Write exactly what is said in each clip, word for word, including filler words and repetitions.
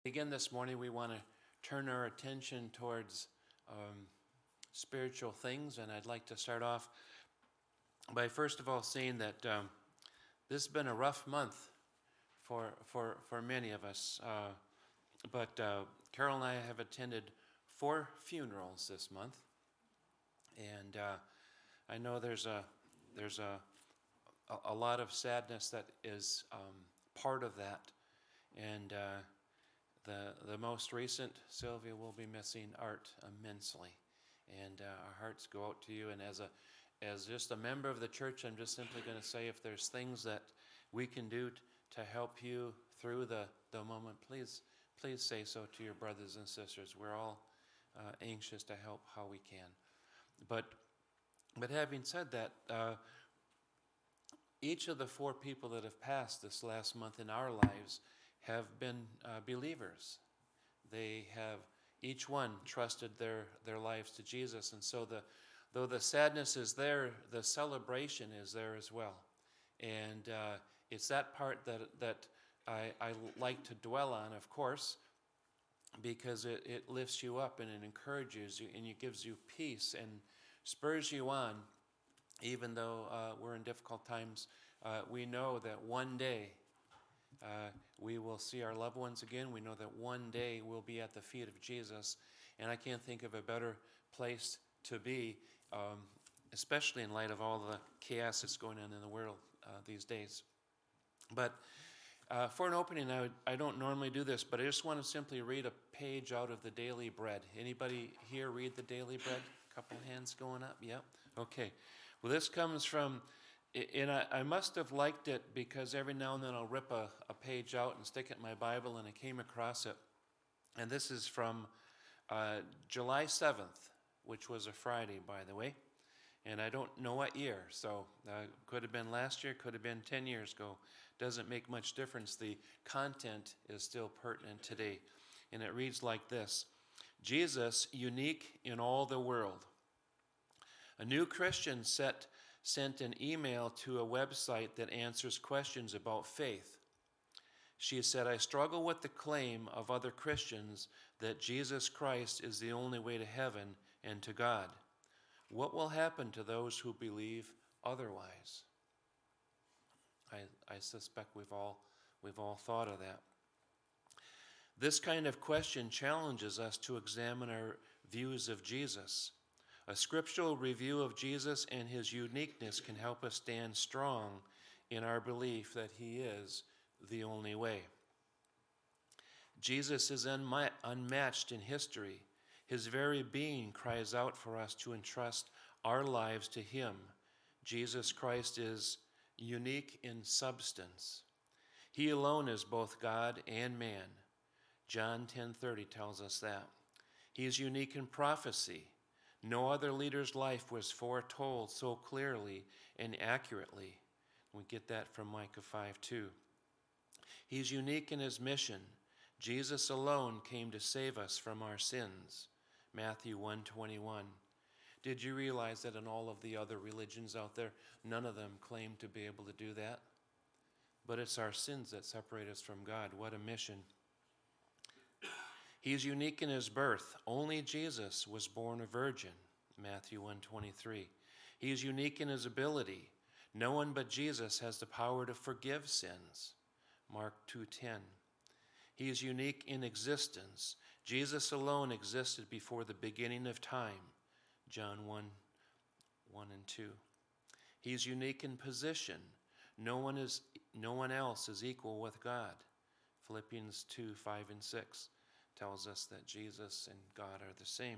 Again, this morning we want to turn our attention towards um, spiritual things, and I'd like to start off by first of all saying that um, this has been a rough month for for for many of us. Uh, but uh, Carol and I have attended four funerals this month, and uh, I know there's a there's a a, a lot of sadness that is um, part of that, and. Uh, The the most recent, Sylvia will be missing Art immensely, and uh, our hearts go out to you. And as a as just a member of the church, I'm just simply going to say, if there's things that we can do t- to help you through the, the moment, please please say so to your brothers and sisters. We're all uh, anxious to help how we can. But but having said that, uh, each of the four people that have passed this last month in our lives have been uh, believers. They have each one trusted their, their lives to Jesus. And so the though the sadness is there, the celebration is there as well. And uh, it's that part that that I, I like to dwell on, of course, because it, it lifts you up and it encourages you and it gives you peace and spurs you on. Even though uh, we're in difficult times, uh, we know that one day Uh, we will see our loved ones again. We know that one day we'll be at the feet of Jesus. And I can't think of a better place to be, um, especially in light of all the chaos that's going on in the world uh, these days. But uh, for an opening, I, would, I don't normally do this, but I just want to simply read a page out of the Daily Bread. Anybody here read the Daily Bread? A couple hands going up? Yep. Okay. Well, this comes from... And I, I must have liked it because every now and then I'll rip a, a page out and stick it in my Bible, and I came across it. And this is from uh, July seventh, which was a Friday, by the way. And I don't know what year, so uh, could have been last year, could have been ten years ago. Doesn't make much difference. The content is still pertinent today. And it reads like this: Jesus, unique in all the world. A new Christian set sent an email to a website that answers questions about faith. She said, I struggle with the claim of other Christians that Jesus Christ is the only way to heaven and to God. What will happen to those who believe otherwise? I, I suspect we've all, we've all thought of that. This kind of question challenges us to examine our views of Jesus. A scriptural review of Jesus and his uniqueness can help us stand strong in our belief that he is the only way. Jesus is unma- unmatched in history. His very being cries out for us to entrust our lives to him. Jesus Christ is unique in substance. He alone is both God and man. John ten thirty tells us that. He is unique in prophecy. No other leader's life was foretold so clearly and accurately. We get that from Micah five two. He's unique in his mission. Jesus alone came to save us from our sins. Matthew one twenty-one. Did you realize that in all of the other religions out there, none of them claim to be able to do that? But it's our sins that separate us from God. What a mission. He's unique in his birth. Only Jesus was born a virgin, Matthew one twenty-three. He is unique in his ability. No one but Jesus has the power to forgive sins, Mark two ten. He is unique in existence. Jesus alone existed before the beginning of time, John one, one and two. He is unique in position. No one is, no one else is equal with God, Philippians two, five and six. Tells us that Jesus and God are the same.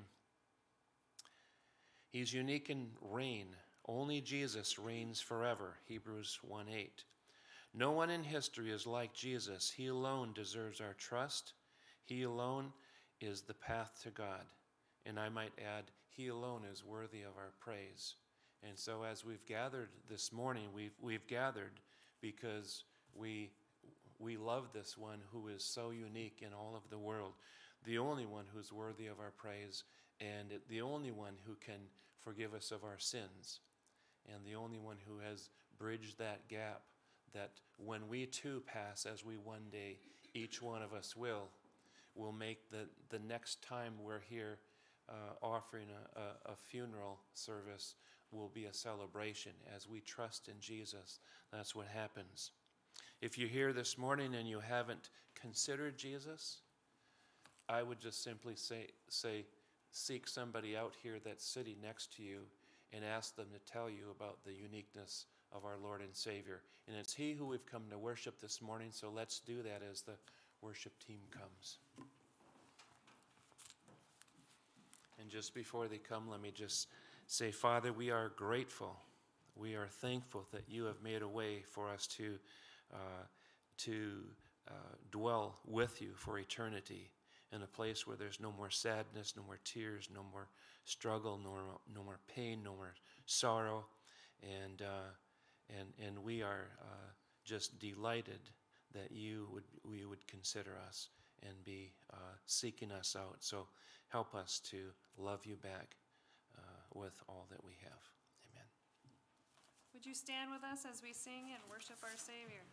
He's unique in reign. Only Jesus reigns forever, Hebrews one eight. No one in history is like Jesus. He alone deserves our trust. He alone is the path to God. And I might add, he alone is worthy of our praise. And so as we've gathered this morning, we've, we've gathered because we We love this one who is so unique in all of the world, the only one who's worthy of our praise, and the only one who can forgive us of our sins, and the only one who has bridged that gap that when we too pass, as we one day, each one of us will, will make the, the next time we're here uh, offering a, a, a funeral service will be a celebration. As we trust in Jesus, that's what happens. If you're here this morning and you haven't considered Jesus, I would just simply say, say, seek somebody out here that's sitting next to you and ask them to tell you about the uniqueness of our Lord and Savior. And it's He who we've come to worship this morning, so let's do that as the worship team comes. And just before they come, let me just say, Father, we are grateful. We are thankful that you have made a way for us to, uh, to uh, dwell with you for eternity in a place where there's no more sadness, no more tears, no more struggle, no, no more pain, no more sorrow. And, uh, and, and we are uh, just delighted that you would, we would consider us and be uh, seeking us out. So help us to love you back uh, with all that we have. Amen. Would you stand with us as we sing and worship our Savior?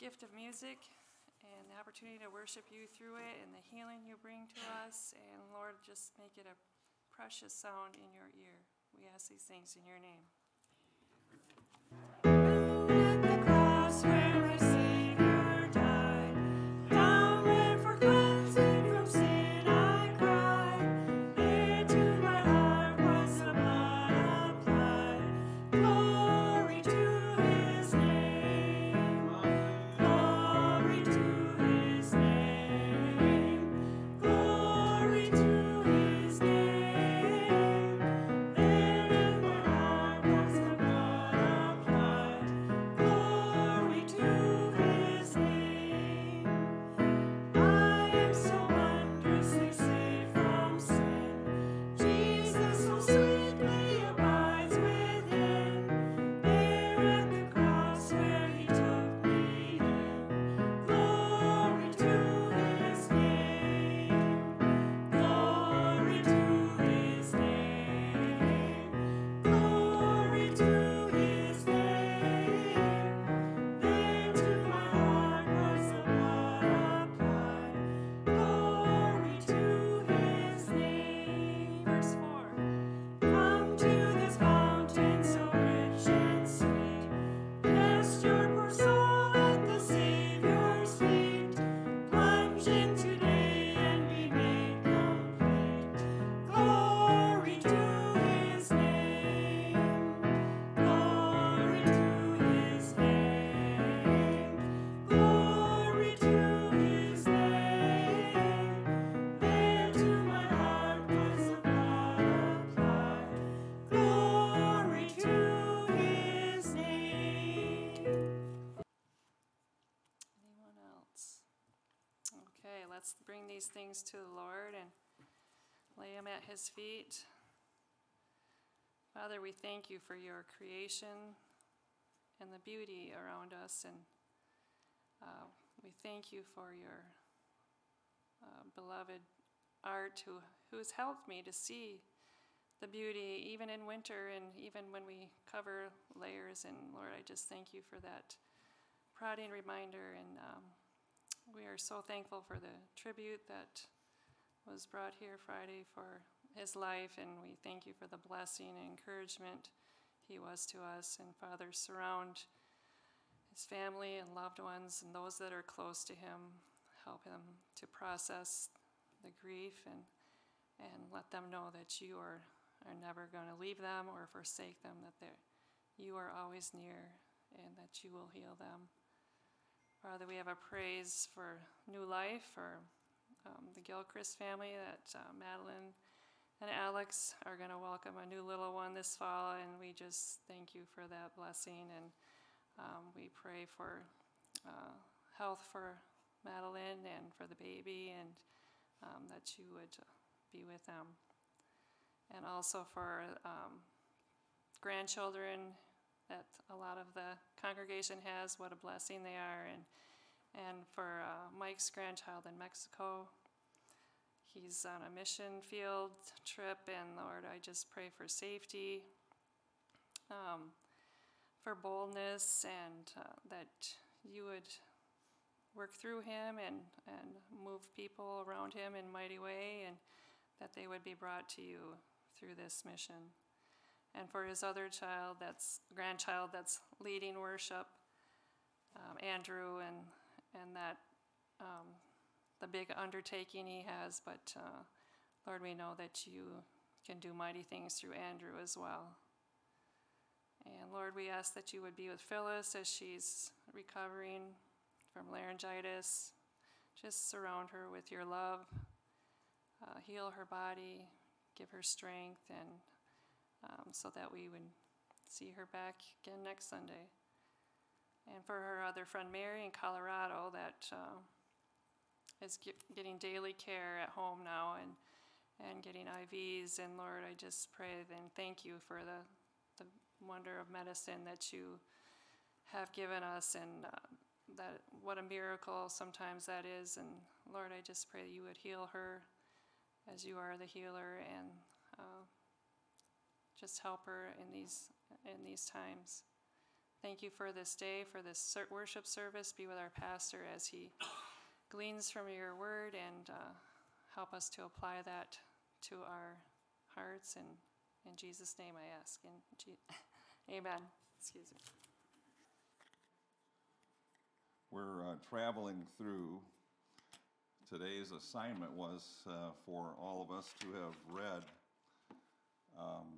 gift of music and the opportunity to worship you through it and the healing you bring to us. And Lord, just make it a precious sound in your ear. We ask these things in your name. At the cross where my Savior died, down where for cleansing from sin I cried, there to my heart was the blood applied. Glory to his name, glory to his name, glory to his name. There in my heart was the blood applied. Glory to his name. I am so wondrously saved from sin. Jesus so sweetly abides within. There at the cross where he took me in. Glory to his name. Glory to his name. Glory to his name. There to my heart was the blood applied. Glory to his name. Verse four. Come to this fountain so rich and sweet. Cast your poor soul at the Savior's feet. Plunge in today and be made complete. Glory to his name. Glory to his name. Glory to his name. There to my heart was the blood applied. Glory to his name. Anyone else? Okay, let's bring these things to the Lord and lay them at his feet. Father, we thank you for your creation and the beauty around us, and uh, we thank you for your uh, beloved art who, who's helped me to see the beauty even in winter and even when we cover layers. And Lord, I just thank you for that prodding reminder, and um, we are so thankful for the tribute that was brought here Friday for his life, and we thank you for the blessing and encouragement he was to us. And Father, surround his family and loved ones and those that are close to him. Help him to process the grief and and let them know that you are, are never going to leave them or forsake them, that they're, you are always near and that you will heal them. Father, we have a praise for new life, for um, the Gilchrist family, that uh, Madeline and Alex are going to welcome a new little one this fall, and we just thank you for that blessing. And um, we pray for uh, health for Madeline and for the baby, and um, that you would be with them. And also for um, grandchildren that a lot of the congregation has, what a blessing they are. And and for uh, Mike's grandchild in Mexico, he's on a mission field trip, and Lord, I just pray for safety, um, for boldness, and uh, that you would work through him and, and move people around him in a mighty way, and that they would be brought to you through this mission. And for his other child, that's grandchild that's leading worship, um, Andrew, and and that um, the big undertaking he has, but uh, Lord, we know that you can do mighty things through Andrew as well. And Lord, we ask that you would be with Phyllis as she's recovering from laryngitis. Just surround her with your love, uh, heal her body, give her strength, and um, so that we would see her back again next Sunday. And for her other friend Mary in Colorado that uh, is get, getting daily care at home now and and getting I Vs. And Lord, I just pray and thank you for the, the wonder of medicine that you have given us, and uh, that what a miracle sometimes that is. And Lord, I just pray that you would heal her as you are the healer, and uh, just help her in these in these times. Thank you for this day, for this ser- worship service. Be with our pastor as he gleans from your word, and uh, help us to apply that to our hearts. And in Jesus' name I ask. In Je- Amen. Excuse me. We're uh, traveling through. Today's assignment was uh, for all of us to have read um,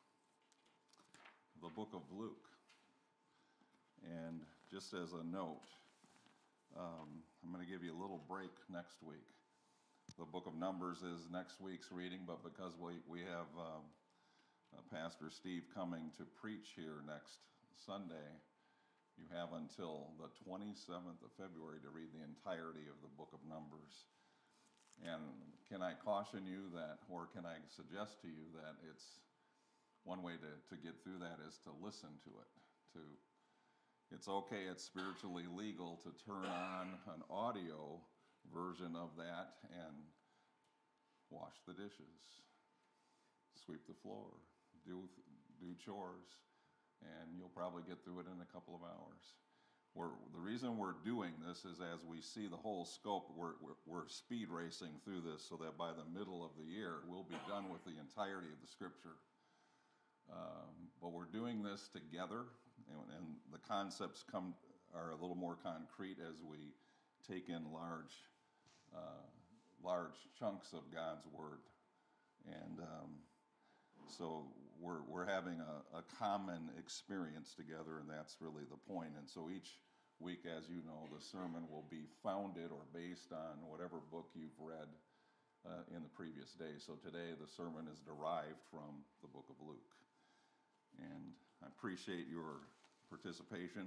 the book of Luke. And just as a note, um, I'm going to give you a little break next week. The book of Numbers is next week's reading, but because we, we have um, uh, Pastor Steve coming to preach here next Sunday, you have until the twenty-seventh of February to read the entirety of the book of Numbers. And can I caution you that, or can I suggest to you that it's one way to, to get through that is to listen to it. To It's okay, it's spiritually legal to turn on an audio version of that and wash the dishes, sweep the floor, do, do chores, and you'll probably get through it in a couple of hours. We're, the reason we're doing this is as we see the whole scope, we're, we're, we're speed racing through this so that by the middle of the year, we'll be done with the entirety of the scripture. Um, but we're doing this together, and, and the concepts come are a little more concrete as we take in large, uh, large chunks of God's word. And um, so we're we're having a, a common experience together, and that's really the point. And so each week, as you know, the sermon will be founded or based on whatever book you've read uh, in the previous day. So today the sermon is derived from the book of Luke. And I appreciate your participation.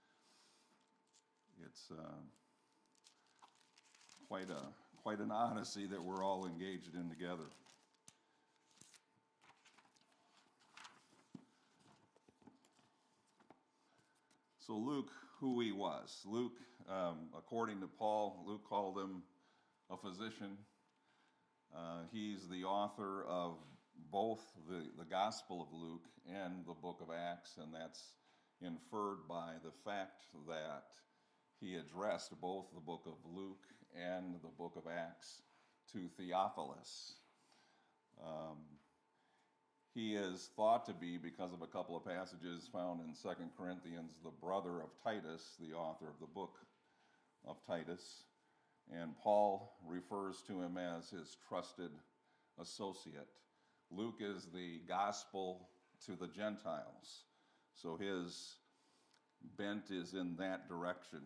It's uh, quite a quite an odyssey that we're all engaged in together. So Luke, who he was. Luke, um, according to Paul, Luke called him a physician. Uh, he's the author of both the, the Gospel of Luke and the book of Acts, and that's inferred by the fact that he addressed both the book of Luke and the book of Acts to Theophilus. Um, he is thought to be, because of a couple of passages found in Second Corinthians, the brother of Titus, the author of the book of Titus, and Paul refers to him as his trusted associate. Luke is the gospel to the Gentiles, so his bent is in that direction.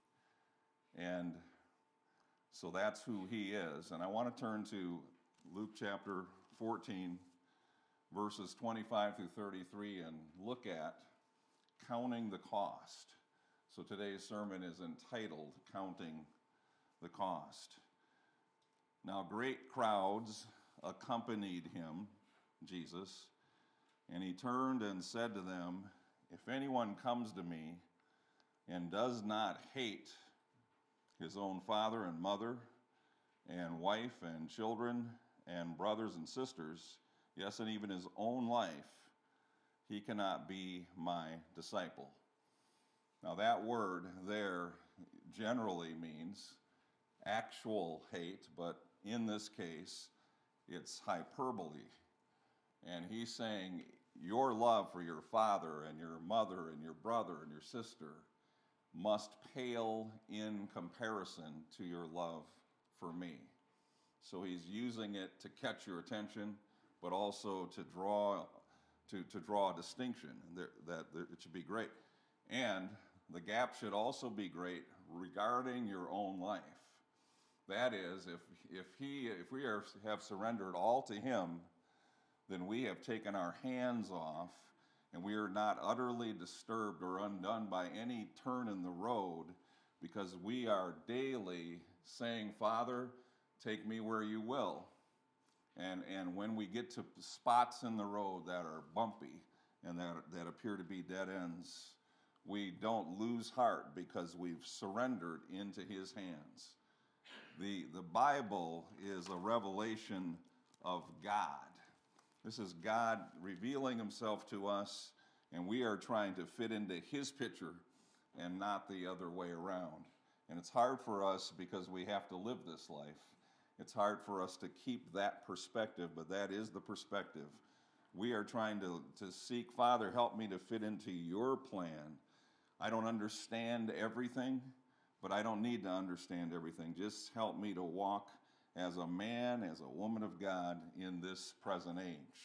And so that's who he is. And I want to turn to Luke chapter fourteen, verses twenty-five through thirty-three, and look at counting the cost. So today's sermon is entitled Counting the Cost. Now great crowds accompanied him, Jesus, and he turned and said to them, "If anyone comes to me and does not hate his own father and mother and wife and children and brothers and sisters, yes, and even his own life, he cannot be my disciple." Now that word there generally means actual hate, but in this case, it's hyperbole. And he's saying your love for your father and your mother and your brother and your sister must pale in comparison to your love for me. So he's using it to catch your attention, but also to draw to, to draw a distinction that, that it should be great. And the gap should also be great regarding your own life. That is, if if he if we are, have surrendered all to him, then we have taken our hands off, and we are not utterly disturbed or undone by any turn in the road, because we are daily saying, "Father, take me where you will." And and when we get to spots in the road that are bumpy and that that appear to be dead ends, we don't lose heart because we've surrendered into his hands. The, the Bible is a revelation of God. This is God revealing himself to us And we are trying to fit into his picture and not the other way around. And it's hard for us because we have to live this life. It's hard for us to keep that perspective, but that is the perspective. We are trying to, to seek, Father, help me to fit into your plan. I don't understand everything, but I don't need to understand everything. Just help me to walk as a man, as a woman of God in this present age.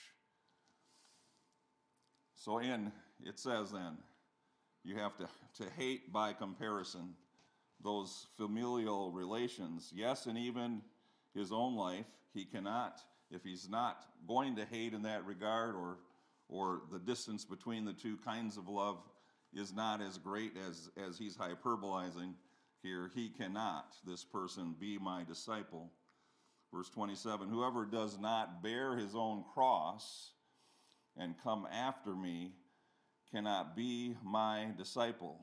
So in, it says then, you have to, to hate by comparison those familial relations. Yes, and even his own life, he cannot, if he's not going to hate in that regard, or, or the distance between the two kinds of love is not as great as, as he's hyperbolizing here, he cannot, this person, be my disciple. Verse twenty-seven, whoever does not bear his own cross and come after me cannot be my disciple.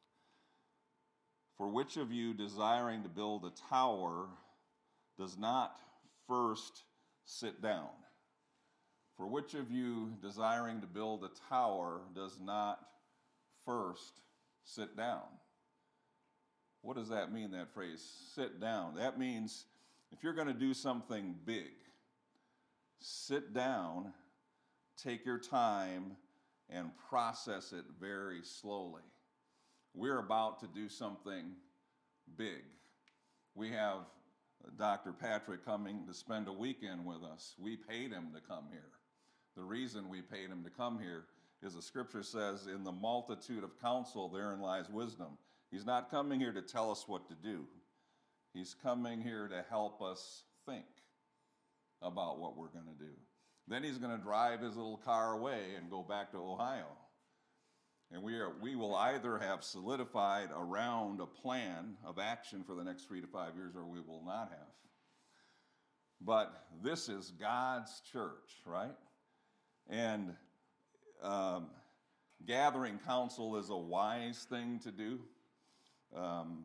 For which of you desiring to build a tower does not first sit down? For which of you desiring to build a tower does not first sit down? What does that mean, that phrase, sit down? That means if you're going to do something big, sit down, take your time, and process it very slowly. We're about to do something big. We have Doctor Patrick coming to spend a weekend with us. We paid him to come here. The reason we paid him to come here is the scripture says, in the multitude of counsel, therein lies wisdom. He's not coming here to tell us what to do. He's coming here to help us think about what we're going to do. Then he's going to drive his little car away and go back to Ohio. And we are, we will either have solidified around a plan of action for the next three to five years, or we will not have. But this is God's church, right? And um, gathering counsel is a wise thing to do. Um,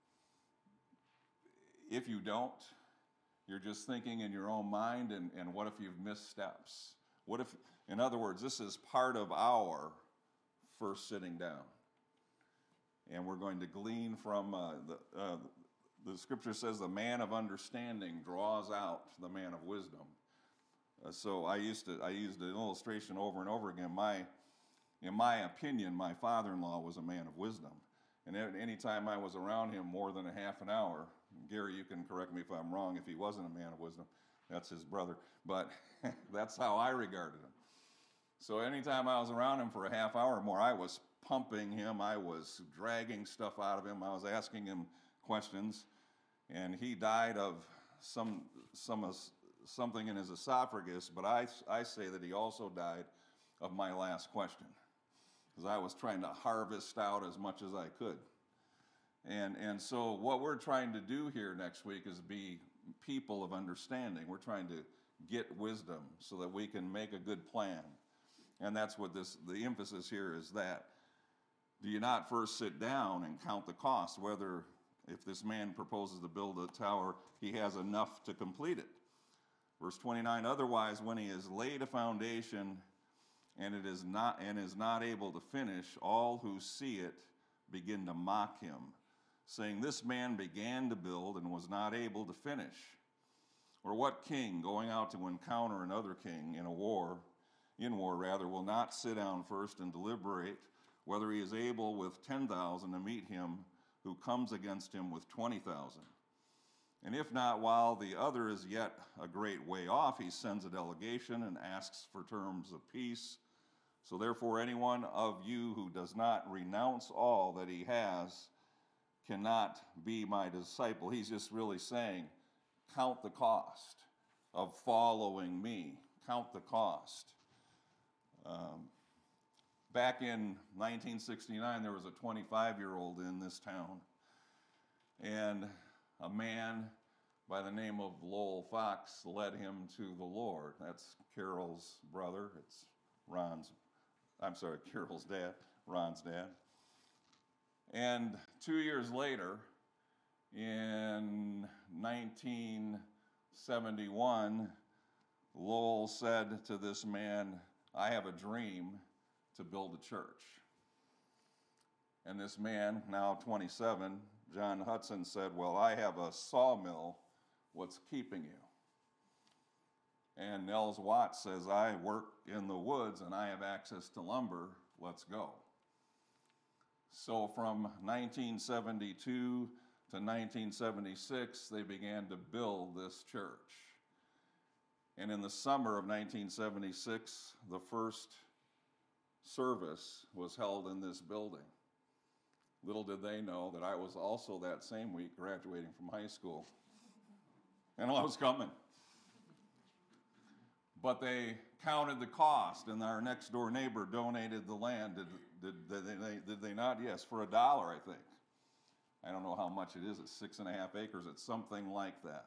if you don't, you're just thinking in your own mind, and, and what if you've missed steps? What if, in other words, this is part of our first sitting down. And we're going to glean from, uh, the, uh, the scripture says the man of understanding draws out the man of wisdom. Uh, so I used to, I used an illustration over and over again. My, in my opinion, my father-in-law was a man of wisdom. And any time I was around him more than a half an hour, Gary, you can correct me if I'm wrong, if he wasn't a man of wisdom, that's his brother. But that's how I regarded him. So anytime I was around him for a half hour or more, I was pumping him, I was dragging stuff out of him, I was asking him questions, and he died of some, some something in his esophagus, but I, I say that he also died of my last question, because I was trying to harvest out as much as I could. And, and so what we're trying to do here next week is be people of understanding. We're trying to get wisdom so that we can make a good plan. And that's what this, the emphasis here is that. Do you not first sit down and count the cost, whether if this man proposes to build a tower, he has enough to complete it? Verse twenty-nine, otherwise when he has laid a foundation and it is not, and is not able to finish, all who see it begin to mock him, saying, this man began to build and was not able to finish. Or what king going out to encounter another king in a war, in war rather, will not sit down first and deliberate whether he is able with ten thousand to meet him who comes against him with twenty thousand? And if not, while the other is yet a great way off, he sends a delegation and asks for terms of peace. So therefore anyone of you who does not renounce all that he has cannot be my disciple. He's just really saying, count the cost of following me. Count the cost. Um, back in nineteen sixty-nine, there was a twenty-five-year-old in this town, and a man by the name of Lowell Fox led him to the Lord. That's Carol's brother. It's Ron's, I'm sorry, Carol's dad, Ron's dad. And two years later, in nineteen seventy-one, Lowell said to this man, I have a dream to build a church. And this man, now twenty-seven, John Hudson, said, well, I have a sawmill. What's keeping you? And Nels Watts says, I work in the woods and I have access to lumber. Let's go. So from nineteen seventy-two to nineteen seventy-six, they began to build this church. And in the summer of nineteen seventy-six, the first service was held in this building. Little did they know that I was also that same week graduating from high school. And I was coming. But they counted the cost, and our next door neighbor donated the land. Did, did, did, they, did they not? Yes, for a dollar, I think. I don't know how much it is. It's six and a half acres. It's something like that.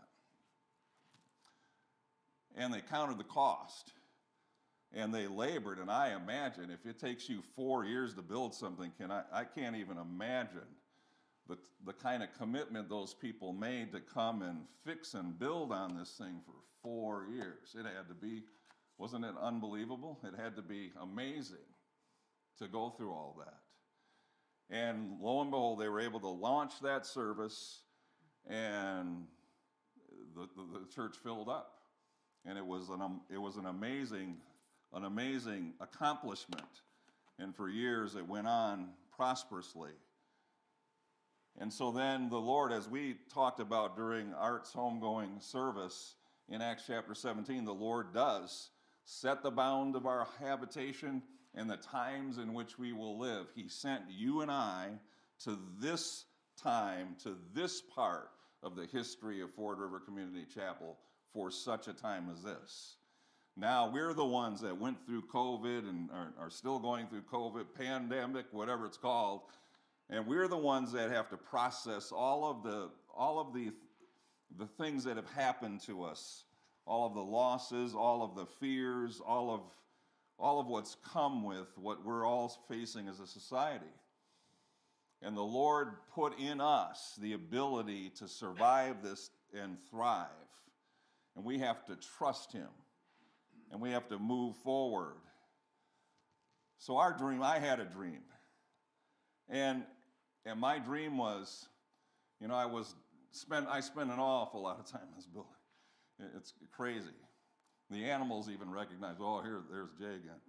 And they counted the cost. And they labored, and I imagine if it takes you four years to build something, can I, I can't even imagine the, the kind of commitment those people made to come and fix and build on this thing for four years. It had to be, wasn't it unbelievable? It had to be amazing to go through all that. And lo and behold, they were able to launch that service, and the, the, the church filled up. And it was an, um, it was an amazing an amazing accomplishment, and for years it went on prosperously. And so then the Lord, as we talked about during Art's homegoing service in Acts chapter seventeen, the Lord does set the bound of our habitation and the times in which we will live. He sent you and I to this time, to this part of the history of Ford River Community Chapel for such a time as this. Now, we're the ones that went through COVID and are, are still going through COVID, pandemic, whatever it's called, and we're the ones that have to process all of the all of the, the things that have happened to us, all of the losses, all of the fears, all of, all of what's come with what we're all facing as a society. And the Lord put in us the ability to survive this and thrive, and we have to trust Him. And we have to move forward. So our dream, I had a dream. And and my dream was, you know, I was spent I spent an awful lot of time in this building. It's crazy. The animals even recognize, oh, here, there's Jay again.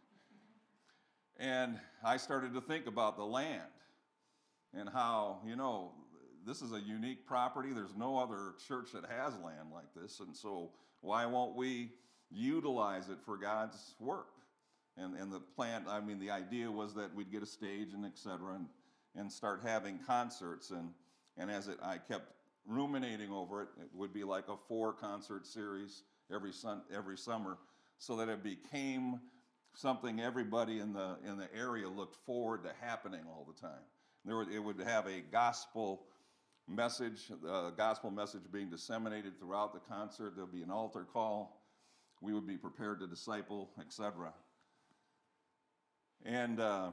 And I started to think about the land and how, you know, this is a unique property. There's no other church that has land like this. And so why won't we utilize it for God's work? And and the plan, I mean, the idea was that we'd get a stage and et cetera, and, and start having concerts. And, and as it, I kept ruminating over it, it would be like a four concert series every sun, every summer, so that it became something everybody in the in the area looked forward to happening all the time. There would, it would have a gospel message, the gospel message being disseminated throughout the concert. There'll be an altar call. We would be prepared to disciple, et cetera. And um,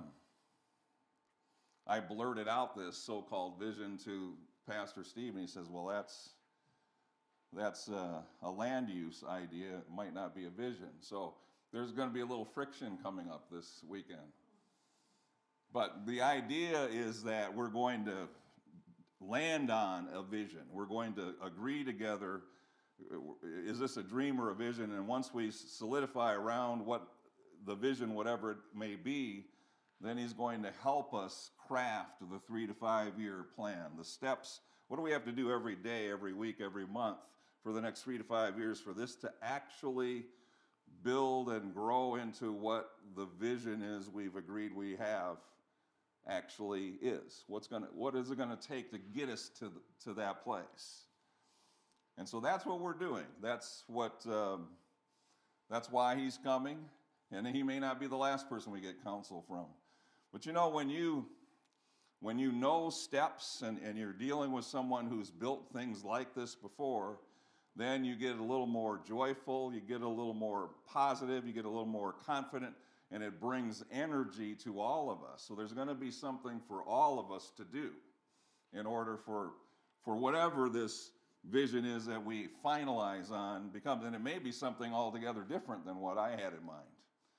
I blurted out this so-called vision to Pastor Steve, and he says, well, that's that's uh, a land use idea. It might not be a vision. So there's going to be a little friction coming up this weekend. But the idea is that we're going to land on a vision. We're going to agree together. Is this a dream or a vision? And once we solidify around what the vision, whatever it may be, then He's going to help us craft the three to five year plan, the steps. What do we have to do every day, every week, every month for the next three to five years for this to actually build and grow into what the vision is we've agreed we have actually is? What's gonna, what is it going to take to get us to, the, to that place? And so that's what we're doing. That's what. Um, that's why He's coming, and He may not be the last person we get counsel from. But you know, when you when you know steps and, and you're dealing with someone who's built things like this before, then you get a little more joyful, you get a little more positive, you get a little more confident, and it brings energy to all of us. So there's going to be something for all of us to do in order for for whatever this vision is that we finalize on becomes, and it may be something altogether different than what I had in mind.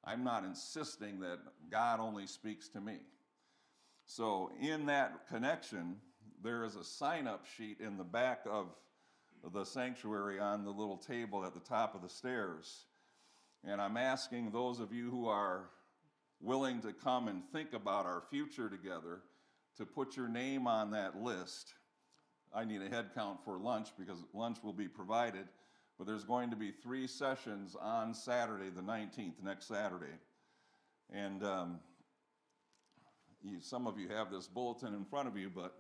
I'm not insisting that God only speaks to me. So in that connection, there is a sign-up sheet in the back of the sanctuary on the little table at the top of the stairs. And I'm asking those of you who are willing to come and think about our future together to put your name on that list. I need a head count for lunch because lunch will be provided, but there's going to be three sessions on Saturday, the nineteenth, next Saturday. And um, you, some of you have this bulletin in front of you, but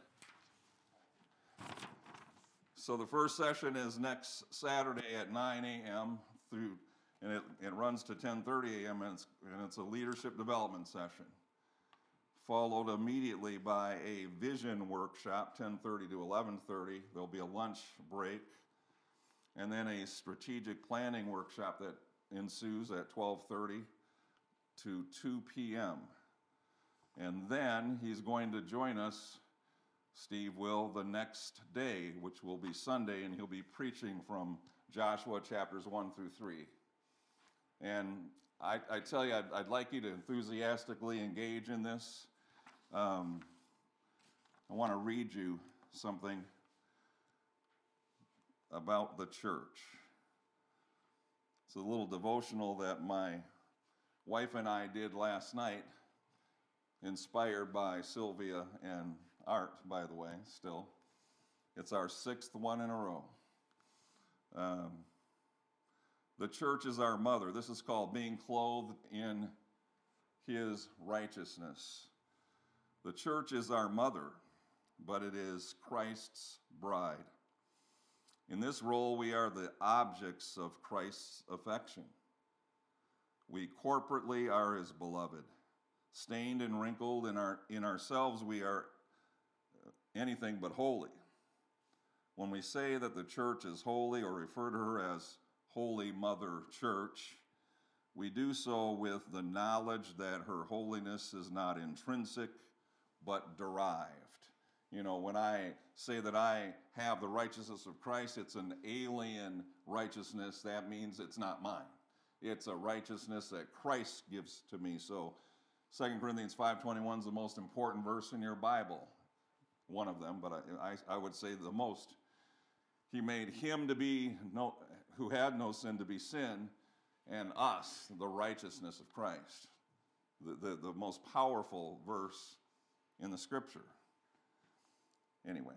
so the first session is next Saturday at nine a.m. through, and it, it runs to ten thirty a.m. And it's, and it's a leadership development session, followed immediately by a vision workshop, ten thirty to eleven thirty. There'll be a lunch break, and then a strategic planning workshop that ensues at twelve thirty to two p.m. And then he's going to join us, Steve will, the next day, which will be Sunday, and he'll be preaching from Joshua chapters one through three. And I, I tell you, I'd, I'd like you to enthusiastically engage in this. Um, I want to read you something about the church. It's a little devotional that my wife and I did last night, inspired by Sylvia and Art, by the way, still. It's our sixth one in a row. Um, the church is our mother. This is called Being Clothed in His Righteousness. The church is our mother, but it is Christ's bride. In this role, we are the objects of Christ's affection. We corporately are his beloved. Stained and wrinkled in our in ourselves, we are anything but holy. When we say that the church is holy or refer to her as Holy Mother Church, we do so with the knowledge that her holiness is not intrinsic, but derived. You know, when I say that I have the righteousness of Christ, it's an alien righteousness. That means it's not mine. It's a righteousness that Christ gives to me. So Second Corinthians five twenty-one is the most important verse in your Bible. One of them, but I, I, I would say the most. He made him to be, no, who had no sin, to be sin, and us, the righteousness of Christ. The, the, the most powerful verse in the scripture. Anyway.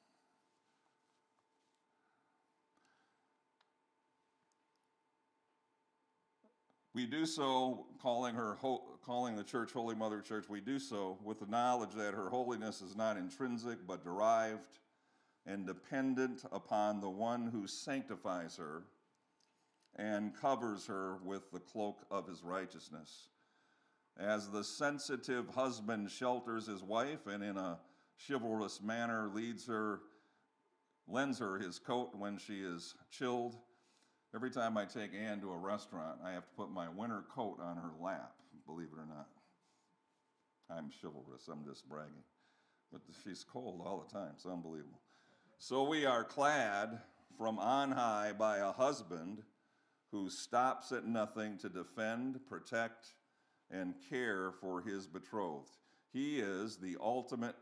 We do so, calling her, calling the church Holy Mother Church, we do so with the knowledge that her holiness is not intrinsic, but derived and dependent upon the one who sanctifies her and covers her with the cloak of his righteousness. As the sensitive husband shelters his wife and in a chivalrous manner leads her, lends her his coat when she is chilled, every time I take Ann to a restaurant, I have to put my winter coat on her lap, believe it or not. I'm chivalrous, I'm just bragging. But she's cold all the time, it's unbelievable. So we are clad from on high by a husband who stops at nothing to defend, protect, and care for his betrothed. He is the ultimate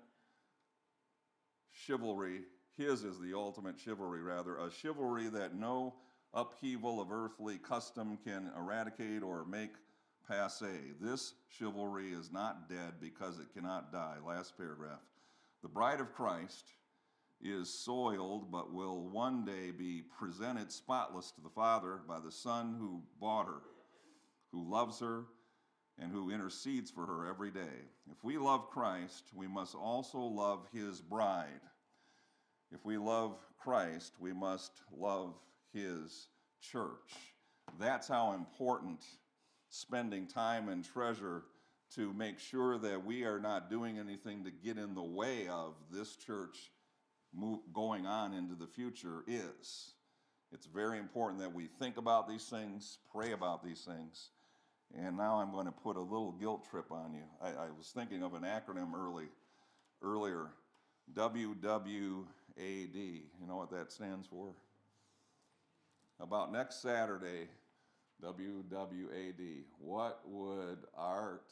chivalry. His is the ultimate chivalry, rather, a chivalry that no upheaval of earthly custom can eradicate or make passe. This chivalry is not dead because it cannot die. Last paragraph. The bride of Christ is soiled but will one day be presented spotless to the Father by the Son who bought her, who loves her, and who intercedes for her every day. If we love Christ, we must also love his bride. If we love Christ, we must love his church. That's how important spending time and treasure to make sure that we are not doing anything to get in the way of this church move, going on into the future is. It's very important that we think about these things, pray about these things. And now I'm going to put a little guilt trip on you. I, I was thinking of an acronym early, earlier, W W A D. You know what that stands for? About next Saturday, W W A D. What would Art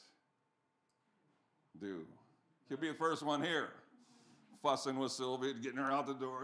do? He'll be the first one here, fussing with Sylvia, getting her out the door.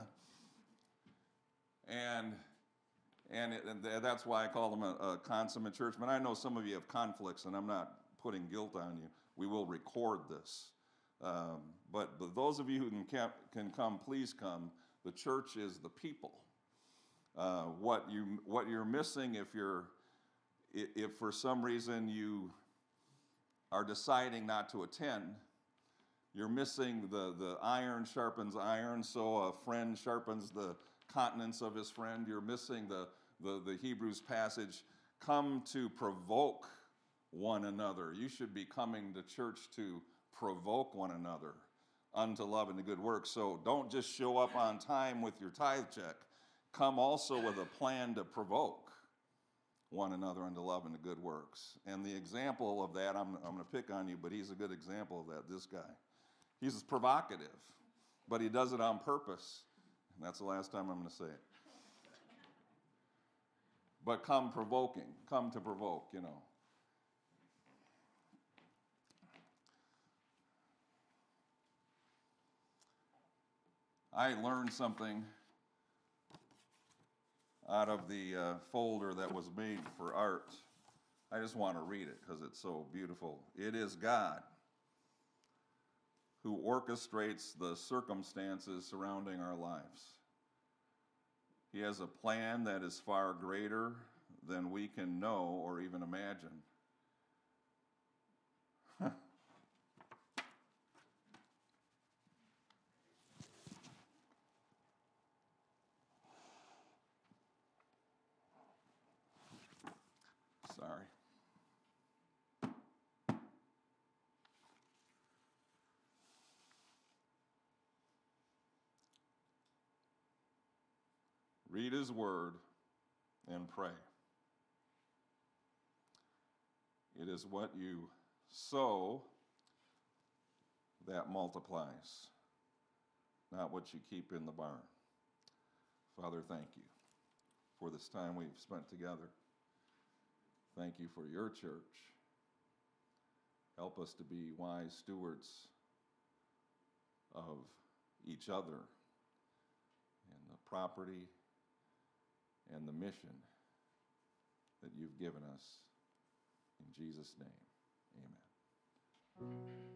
And and, it, and that's why I call them a, a consummate church. But I know some of you have conflicts, and I'm not putting guilt on you. We will record this. Um, but, but those of you who can, can come, please come. The church is the people. Uh, what you what you're missing if you're if for some reason you are deciding not to attend, you're missing the the iron sharpens iron, so a friend sharpens the countenance of his friend. You're missing the the, the Hebrews passage. Come to provoke one another. You should be coming to church to provoke one another unto love and to good works. So don't just show up on time with your tithe check. Come also with a plan to provoke one another unto love and to good works. And the example of that, I'm, I'm going to pick on you, but he's a good example of that, this guy. He's provocative, but he does it on purpose. And that's the last time I'm going to say it. But come provoking, come to provoke, you know. I learned something out of the uh, folder that was made for Art. I just want to read it because it's so beautiful. It is God who orchestrates the circumstances surrounding our lives. He has a plan that is far greater than we can know or even imagine. Sorry. Read his word and pray. It is what you sow that multiplies, not what you keep in the barn. Father, thank you for this time we've spent together. Thank you for your church. Help us to be wise stewards of each other and the property and the mission that you've given us. In Jesus' name, amen.